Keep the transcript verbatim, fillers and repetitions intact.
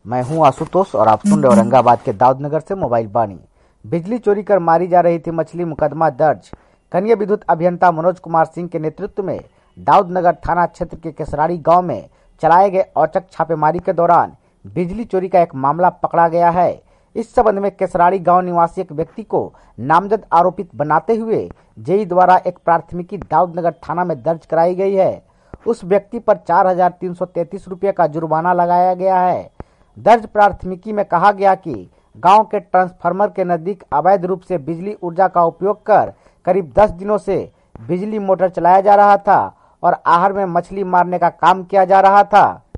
मैं हूं आशुतोष और आप सुन रहे औरंगाबाद के दाऊदनगर से मोबाइल बानी। बिजली चोरी कर मारी जा रही थी मछली, मुकदमा दर्ज। कनीय विद्युत अभियंता मनोज कुमार सिंह के नेतृत्व में दाऊदनगर थाना क्षेत्र के केसराड़ी गांव में चलाए गए औचक छापेमारी के दौरान बिजली चोरी का एक मामला पकड़ा गया है। इस संबंध में केसराड़ी गांव निवासी एक व्यक्ति को नामजद आरोपित बनाते हुए जेई द्वारा एक प्राथमिकी दाऊदनगर थाना में दर्ज कराई गई है। उस व्यक्ति पर चार हजार तीन सौ तैतीस रुपये का जुर्माना लगाया गया है। दर्ज प्राथमिकी में कहा गया कि गांव के ट्रांसफार्मर के नजदीक अवैध रूप से बिजली ऊर्जा का उपयोग कर करीब दस दिनों से बिजली मोटर चलाया जा रहा था और आहर में मछली मारने का काम किया जा रहा था।